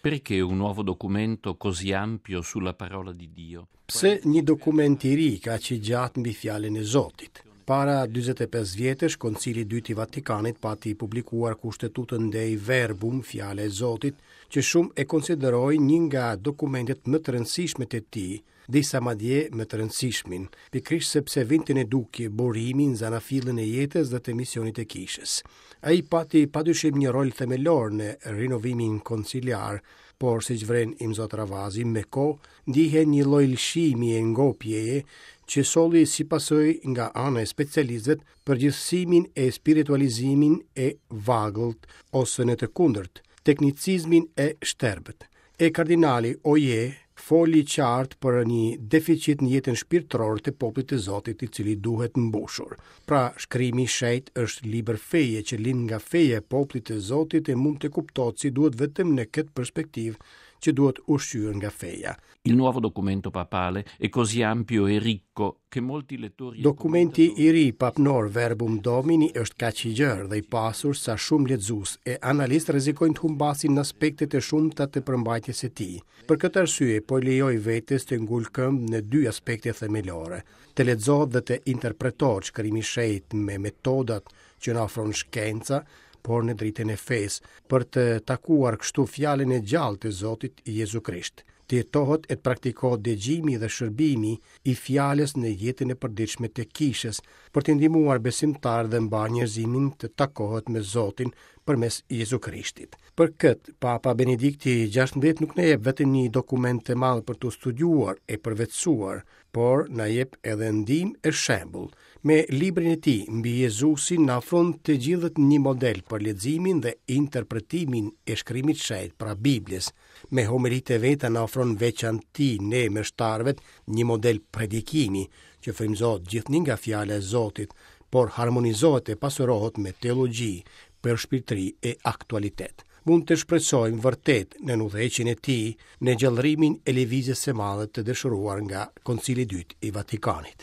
Perché un nuovo documento così ampio sulla parola di Dio? Pse një dokument i ri ka që gjatë mbi fjalën e Zotit? Para 45 vjetësh, Koncili i dytë i Vatikanit pati publikuar Kushtetutën Dei Verbum, fjala e Zotit, që shumë e konsideroi një nga dokumentet më të rëndësishme të tij, disa madje më të rëndësishmin, pikërisht sepse vinte në dukje burimin zanafillën e jetës dhe të misionit të kishës. Ai pati padyshim një rol themelor në rinovimin konciliar, por si që vren Imzot Ravazi, me kohë ndihen një lloj lëshimi e ngopjeje që solli si pasojë nga ana e specialistëve përgjithësimin e spiritualizimin e vagëlt ose në të kundërt, teknicizmin e shterbët. E kardinali Oje foli qartë për një deficit në jetën shpirtërore të popullit të Zotit, i cili duhet mbushur. Pra, shkrimi i shenjtë është libër feje që lind nga feja e popullit të Zotit e mund të kuptohet si duhet vetëm në këtë perspektivë që duhet ushqyer nga feja. Il nuovo documento papale è così ampio e ricco che molti lettori... Dokumenti i ri papnor Verbum Domini është kaq i gjerë dhe i pasur sa shumë lexues e analistë rrezikojnë të humbasin në aspektet e shumta të përmbajtjes së tij. Për këtë arsye, po lejoj vetes të ngul këmbë në dy aspekte themelore: të lexohet dhe të interpretohet shkrimi i shenjtë me metodat që na ofron shkenca, por në dritën e fesë, për të takuar kështu fjalën e gjallë të Zotit Jezu Krisht. Të jetohet e të praktikohet dëgjimi dhe shërbimi i fjalës në jetën e përditshme të kishës, për të ndihmuar besimtarë dhe mbar njerëzimin të takohet me Zotin përmes Jezu Krishtit. Për këtë, Papa Benedikti XVI nuk na jep vetëm një dokument të madh për të studiuar e përvetësuar, por na jep edhe ndihmë e shembull. Me librin e tij mbi Jezusin na ofron të gjithët një model për leximin dhe interpretimin e shkrimit shenjtë, pra Biblës. Me homilitë e veta na ofron veçanti ne mështarëve një model predikimi që frymëzohet gjithnjë nga fjala e Zotit, por harmonizohet e pasurohet me teologji, përshpirtëri e aktualitet. Mund të shpresojmë vërtet në udhëheqjen e tij në gjallërimin e lëvizjes së madhe të dëshiruar nga Koncili i dytë i Vatikanit.